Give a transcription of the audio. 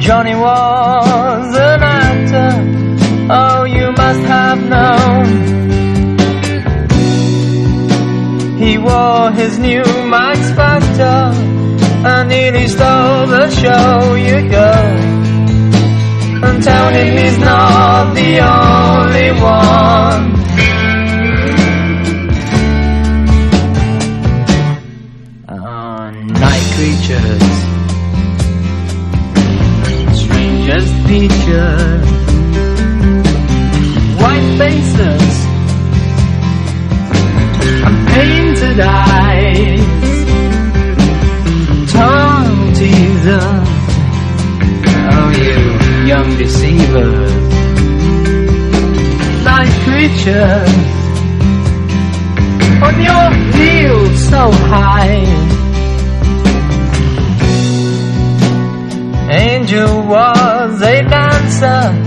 Johnny was an actor, oh, you must have known. He wore his new Max Factor and nearly stole the show. You go and tell him he's not the only one. Night creatures, strangest features, white faces and painted eyes, tongue teasers, oh you young deceivers. Night creatures, on your heels so high. Angel was a dancer,